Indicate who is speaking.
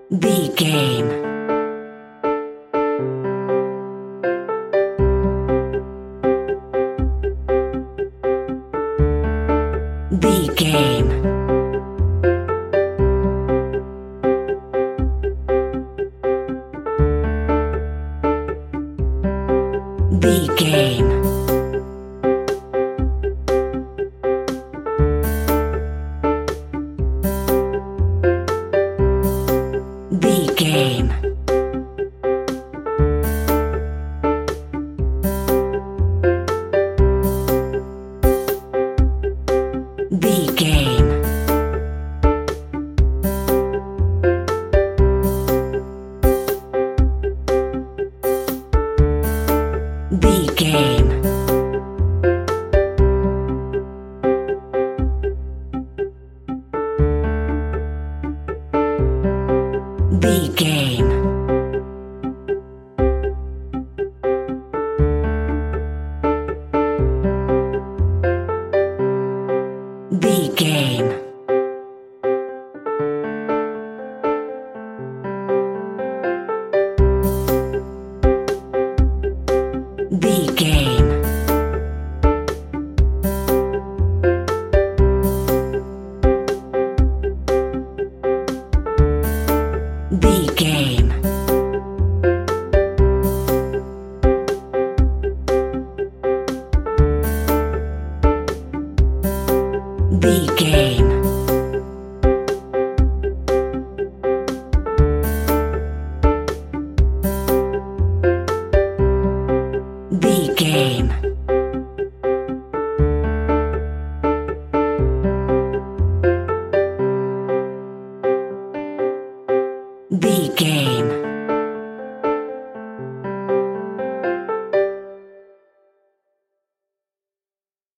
Speaker 1: The game. The game. The game. The game. The game. The game. The game. The game. The game. The game. The game. The game. The game.